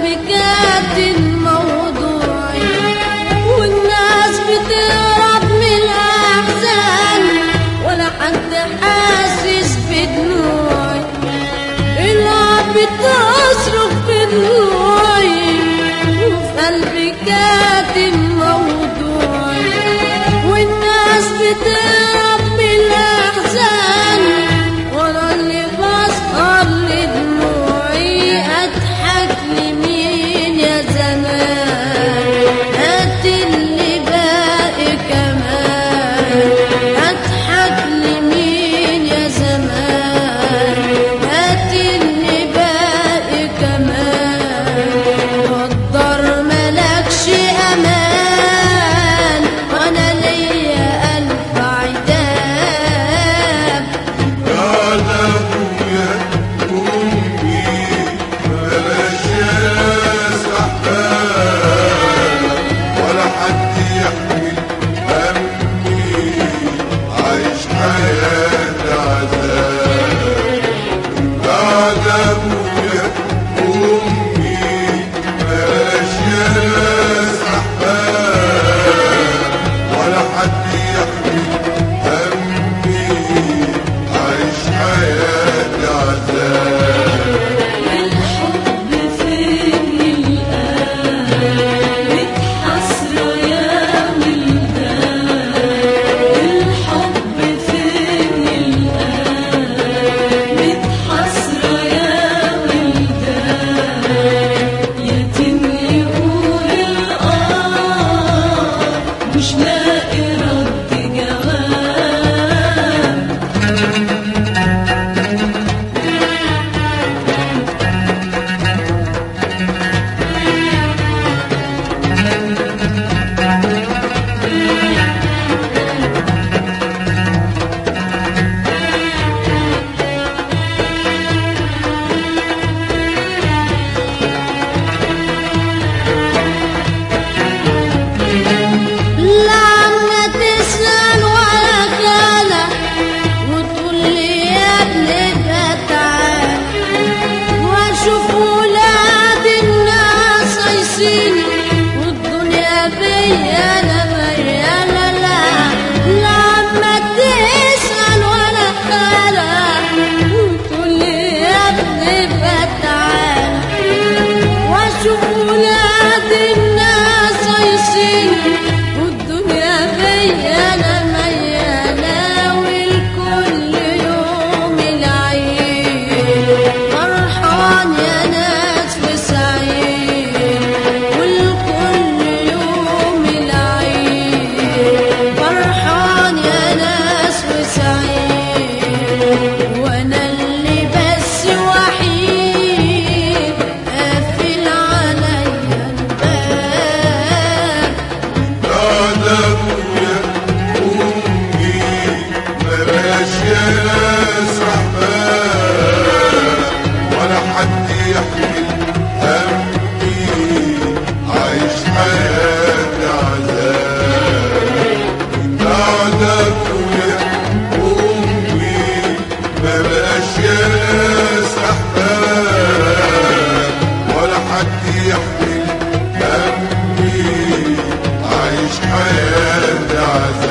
قلبي كاتم موضوعي، والناس بتهرب من الأحزان ولا حد حاسس بدموعي. العب بتصرخ بدموعي وفي قلبي كاتم موضوعي، والناس بتهرب من الأحزان وانا اللي بسهر لدموعي. اضحك لمين يا زمان؟ هات اللي باقي كمان. اضحك لمين يا زمان؟ هات اللي باقي كمان. قدر ملكش امان وانا ليا الف عتاب. يا ابويا امي بلاش ناس احباب ولا حد يحمل همي، عايش حياة عذاب. يا ابويا امي بلاش ناس احباب ولا حد يحمل همي، عايش حياة عذاب. الحب فين الآن؟ متحسرة يا ولدان. الحب فين الآن؟ متحسرة يا ولدان. يتيم يقول مش لاقي رد جواب. لا عنا تسأل ولا خالة وتقول لي يا ابني بقى تعال، واشوف ولاد الناس عايشين والدنيا بيا انا ميالة. لا عما تسأل ولا خالة وتقول لي يا ابني بقى تعال، واشوف ولاد الناس عايشين والدنيا بيا انا ميالة. والكل يوم العيد فرحان يا ناس وسعيد، والكل يوم العيد فرحان يا ناس وسعيد. وانا اللي بس وحيد قافل عليا الباب. يا ابويا امي بلاش ناس احباب ولا حد يحمل همي، عايش حياة عذاب. يا ابويا امي بلاش ناس احباب ولا حد يحمل همي، عايش حياة عذاب.